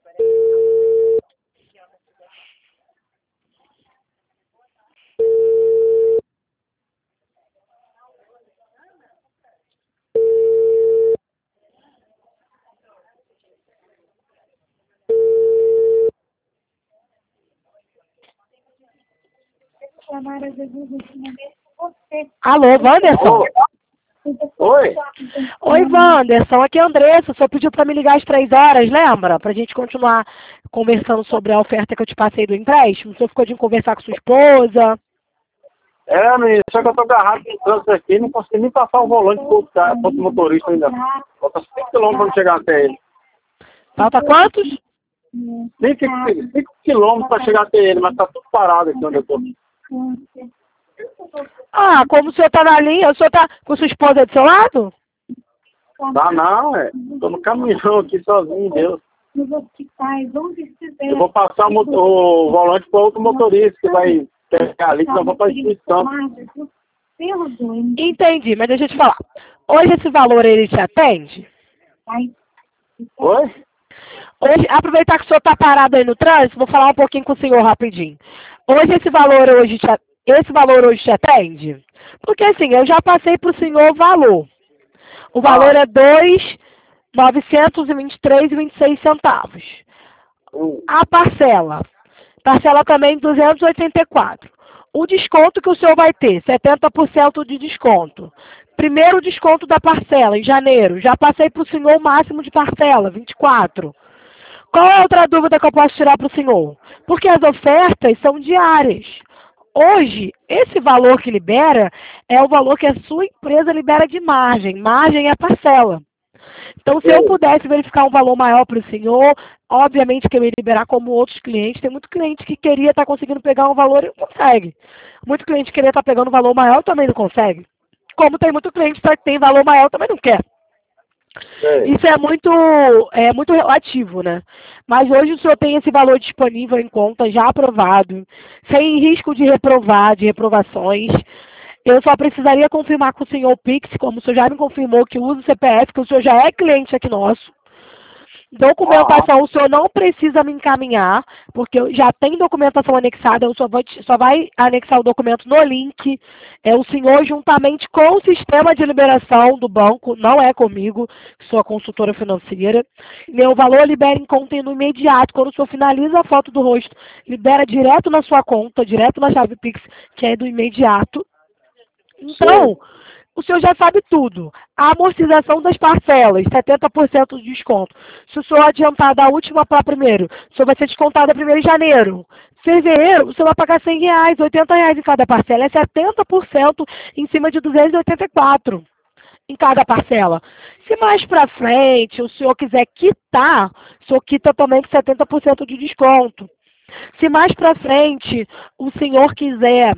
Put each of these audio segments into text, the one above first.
Alô, Wanderson? Oi? Oi, Wanderson, aqui é a Andressa. O senhor pediu para me ligar às 3 horas, lembra? Para a gente continuar conversando sobre a oferta que eu te passei do empréstimo. O senhor ficou de conversar com sua esposa. Menino, só que eu tô agarrado no trânsito aqui, não consegui nem passar o volante pro motorista ainda. Falta 5 quilômetros pra chegar até ele. Falta quantos? 5 quilômetros pra chegar até ele, mas tá tudo parado aqui onde eu tô. Ah, como o senhor tá na linha, o senhor tá com sua esposa do seu lado? Não, tô no caminhão aqui sozinho, Deus. Eu vou passar o volante para outro motorista que vai pegar ali, que nós vamos para a instituição. Entendi, mas deixa eu te falar. Hoje esse valor ele te atende? Oi? Hoje, aproveitar que o senhor está parado aí no trânsito, vou falar um pouquinho com o senhor rapidinho. Hoje esse valor hoje te atende? Porque assim, eu já passei para o senhor o valor. O valor é R$ 2.923,26. A parcela também 284. O desconto que o senhor vai ter, 70% de desconto. Primeiro desconto da parcela, em janeiro. Já passei para o senhor o máximo de parcela, 24. Qual é a outra dúvida que eu posso tirar para o senhor? Porque as ofertas são diárias. Hoje, esse valor que libera é o valor que a sua empresa libera de margem. Margem é parcela. Então, se eu pudesse verificar um valor maior para o senhor, obviamente que eu ia liberar como outros clientes. Tem muito cliente que queria estar conseguindo pegar um valor e não consegue. Muito cliente que queria estar pegando um valor maior também não consegue. Como tem muito cliente que tem valor maior também não quer. Isso é muito relativo, né? Mas hoje o senhor tem esse valor disponível em conta, já aprovado, sem risco de reprovar, de reprovações. Eu só precisaria confirmar com o senhor o Pix, como o senhor já me confirmou que usa o CPF, que o senhor já é cliente aqui nosso. Documentação, o senhor não precisa me encaminhar, porque já tem documentação anexada, eu só vai anexar o documento no link. É o senhor juntamente com o sistema de liberação do banco, não é comigo, sou a consultora financeira. Meu valor libera em conta no imediato, quando o senhor finaliza a foto do rosto, libera direto na sua conta, direto na chave Pix, que é do imediato. Então, o senhor já sabe tudo. A amortização das parcelas, 70% de desconto. Se o senhor adiantar da última para primeiro, o senhor vai ser descontado a 1º de janeiro. Fevereiro, o senhor vai pagar R$ 100, R$ 80 em cada parcela. É 70% em cima de 284 em cada parcela. Se mais para frente o senhor quiser quitar, o senhor quita também com 70% de desconto. Se mais para frente o senhor quiser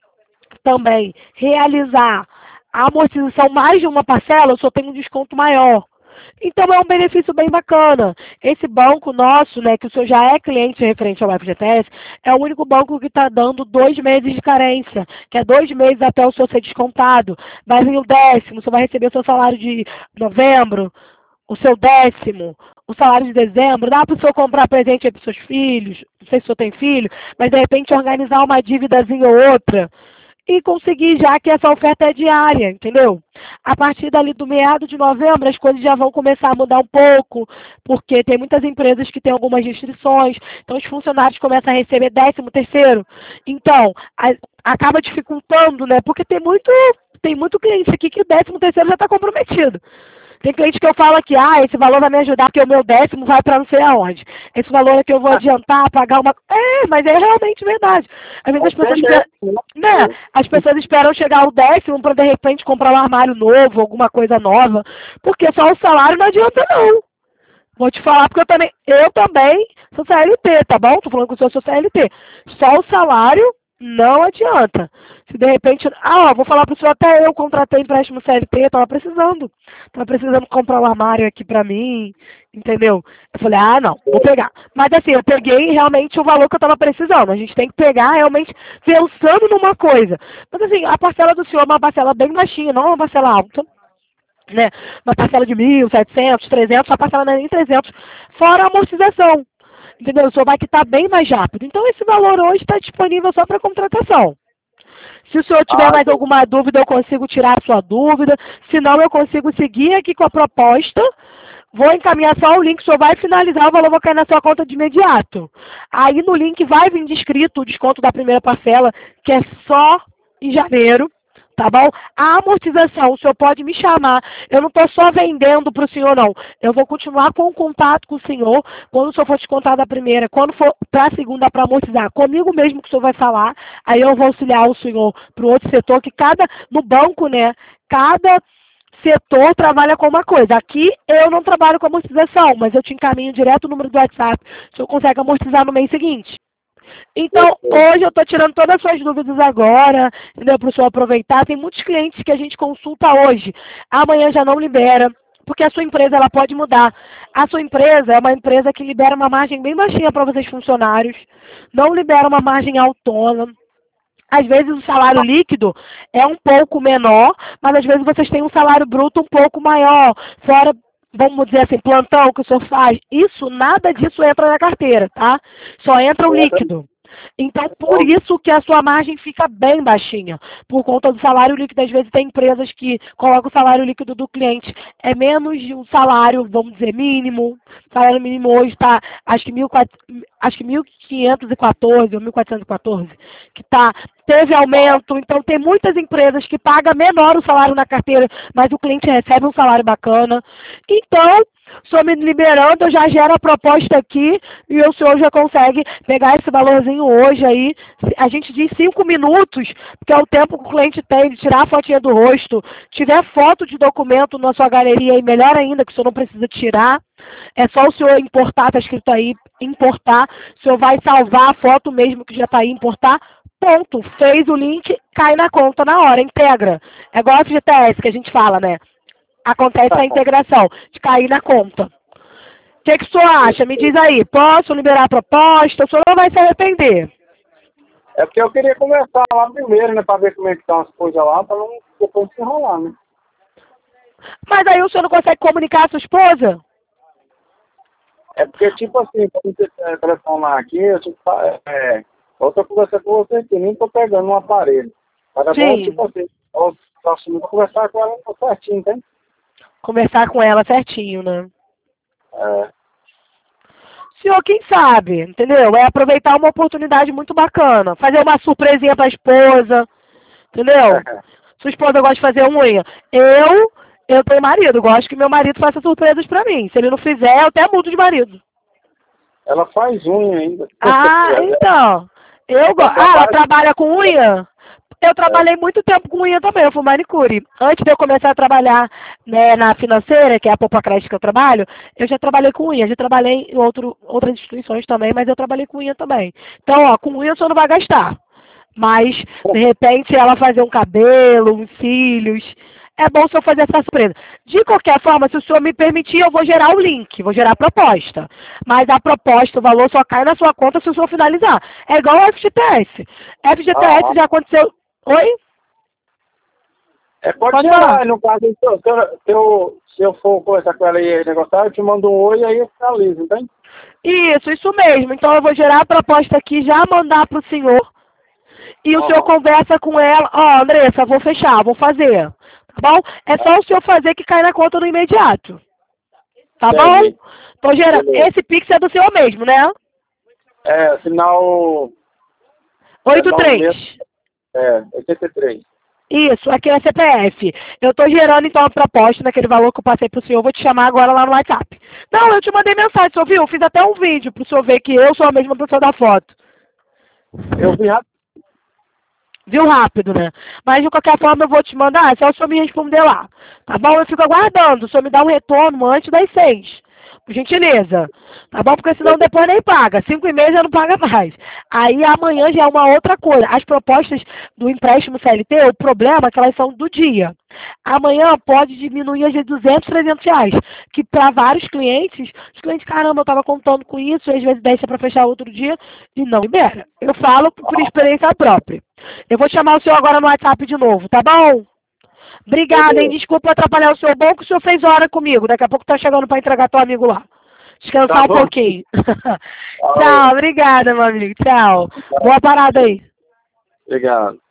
também realizar a amortização mais de uma parcela, eu só tenho um desconto maior. Então é um benefício bem bacana. Esse banco nosso, né, que o senhor já é cliente referente ao FGTS, é o único banco que está dando 2 meses de carência, que é 2 meses até o senhor ser descontado. Vai vir o 10º, o senhor vai receber o seu salário de novembro, o seu 10º, o salário de dezembro. Dá para o senhor comprar presente aí para os seus filhos, não sei se o senhor tem filho, mas de repente organizar uma dívidazinha ou outra. E conseguir já que essa oferta é diária, entendeu? A partir dali do meado de novembro, as coisas já vão começar a mudar um pouco, porque tem muitas empresas que têm algumas restrições, então os funcionários começam a receber 13º. Então, acaba dificultando, né? Porque tem muito cliente aqui que o 13º já está comprometido. Tem cliente que eu falo aqui, esse valor vai me ajudar porque o meu 10º vai para não sei aonde. Esse valor é que eu vou adiantar, pagar uma... mas é realmente verdade. Às vezes as pessoas esperam chegar o 10º para de repente comprar um armário novo, alguma coisa nova, porque só o salário não adianta não. Vou te falar porque eu também sou CLT, tá bom? Tô falando que eu sou CLT. Só o salário não adianta. Se de repente, vou falar pro senhor, até eu contratei empréstimo CLT, tava precisando comprar um armário aqui pra mim, entendeu? Eu falei, não, vou pegar. Mas assim, eu peguei realmente o valor que eu tava precisando. A gente tem que pegar realmente pensando numa coisa. Mas assim, a parcela do senhor é uma parcela bem baixinha, não é uma parcela alta. Né? Uma parcela de 1.700, 300, a parcela não é nem 300, fora a amortização. Entendeu? O senhor vai quitar bem mais rápido. Então, esse valor hoje está disponível só para contratação. Se o senhor tiver mais alguma dúvida, eu consigo tirar a sua dúvida. Se não, eu consigo seguir aqui com a proposta. Vou encaminhar só o link, o senhor vai finalizar, o valor vai cair na sua conta de imediato. Aí no link vai vir descrito o desconto da primeira parcela, que é só em janeiro. Tá bom? A amortização, o senhor pode me chamar. Eu não estou só vendendo para o senhor, não. Eu vou continuar com o contato com o senhor, quando o senhor for descontar da primeira, quando for para a segunda para amortizar. Comigo mesmo que o senhor vai falar, aí eu vou auxiliar o senhor para o outro setor, que no banco, né, cada setor trabalha com uma coisa. Aqui eu não trabalho com amortização, mas eu te encaminho direto o número do WhatsApp, o senhor consegue amortizar no mês seguinte. Então, hoje eu estou tirando todas as suas dúvidas agora, entendeu? Para o senhor aproveitar. Tem muitos clientes que a gente consulta hoje. Amanhã já não libera, porque a sua empresa ela pode mudar. A sua empresa é uma empresa que libera uma margem bem baixinha para vocês funcionários, não libera uma margem autônoma. Às vezes o salário líquido é um pouco menor, mas às vezes vocês têm um salário bruto um pouco maior, fora, vamos dizer assim, plantão que o senhor faz. Isso, nada disso entra na carteira, tá? Só entra o líquido. Então, por isso que a sua margem fica bem baixinha, por conta do salário líquido. Às vezes tem empresas que colocam o salário líquido do cliente, é menos de um salário, vamos dizer, mínimo. O salário mínimo hoje está, acho que 1.514 ou 1.414, que teve aumento. Então, tem muitas empresas que pagam menor o salário na carteira, mas o cliente recebe um salário bacana. Então, o senhor me liberando, eu já gero a proposta aqui e o senhor já consegue pegar esse valorzinho hoje aí. A gente diz 5 minutos, porque é o tempo que o cliente tem de tirar a fotinha do rosto. Tiver foto de documento na sua galeria aí, melhor ainda, que o senhor não precisa tirar. É só o senhor importar, está escrito aí, importar. O senhor vai salvar a foto mesmo que já está aí, importar. Ponto. Fez o link, cai na conta na hora, integra. É igual a FGTS que a gente fala, né? Acontece a integração, de cair na conta. O que o senhor acha? Me diz aí, posso liberar a proposta? O senhor não vai se arrepender. É porque eu queria conversar lá primeiro, né, para ver como é que estão as coisas lá, para não depois se enrolar, né? Mas aí o senhor não consegue comunicar a sua esposa? É porque, tipo assim, quando você telefonar aqui, eu eu tô conversando com você aqui, nem tô pegando um aparelho. Mas é bom, tipo assim, eu conversar com ela certinho, entende? Conversar com ela certinho, né? É. Senhor, quem sabe, entendeu? É aproveitar uma oportunidade muito bacana. Fazer uma surpresinha pra esposa, entendeu? Sua esposa gosta de fazer unha. Eu tenho marido, gosto que meu marido faça surpresas pra mim. Se ele não fizer, eu até mudo de marido. Ela faz unha ainda. Então. Ela trabalha com unha? Eu trabalhei muito tempo com unha também, eu fui manicure. Antes de eu começar a trabalhar, né, na financeira, que é a Popacred que eu trabalho, eu já trabalhei com unha. Já trabalhei em outras instituições também, mas eu trabalhei com unha também. Então, ó, com unha o senhor não vai gastar. Mas, de repente, ela fazer um cabelo, uns cílios, é bom o senhor fazer essa surpresa. De qualquer forma, se o senhor me permitir, eu vou gerar o link, vou gerar a proposta. Mas a proposta, o valor só cai na sua conta se o senhor finalizar. É igual ao FGTS. FGTS já aconteceu... Oi? Pode falar. No caso, se eu for conversar com ela e negociar, eu te mando um oi e aí eu finalizo, entende? Isso mesmo. Então eu vou gerar a proposta aqui, já mandar para o senhor. E o senhor conversa com ela. Andressa, vou fechar, vou fazer. Tá bom? É só o senhor fazer que cai na conta no imediato. Tá bom? Tô gerando. Esse Pix é do senhor mesmo, né? Final... 83. 83. Isso, aqui é CPF. Eu estou gerando, então, a proposta naquele valor que eu passei para o senhor. Vou te chamar agora lá no WhatsApp. Não, eu te mandei mensagem, o senhor viu? Eu fiz até um vídeo para o senhor ver que eu sou a mesma pessoa da foto. Eu vi rápido. Viu rápido, né? Mas, de qualquer forma, eu vou te mandar, só o senhor me responder lá. Tá bom? Eu fico aguardando. O senhor me dá um retorno antes das 6. Por gentileza. Tá bom? Porque senão depois nem paga. 5,5 já não paga mais. Aí amanhã já é uma outra coisa. As propostas do empréstimo CLT, o problema é que elas são do dia. Amanhã pode diminuir de 200, 300 reais. Que para vários clientes, os clientes, caramba, eu estava contando com isso, e às vezes deixa para fechar outro dia e não libera. Eu falo por experiência própria. Eu vou chamar o senhor agora no WhatsApp de novo, tá bom? Obrigada, hein? Desculpa atrapalhar o senhor. Bom que o senhor fez hora comigo. Daqui a pouco tá chegando para entregar teu amigo lá. Descansar Tá um bom. pouquinho. Valeu. Tchau, obrigada, meu amigo. Tchau. Boa parada aí. Obrigado.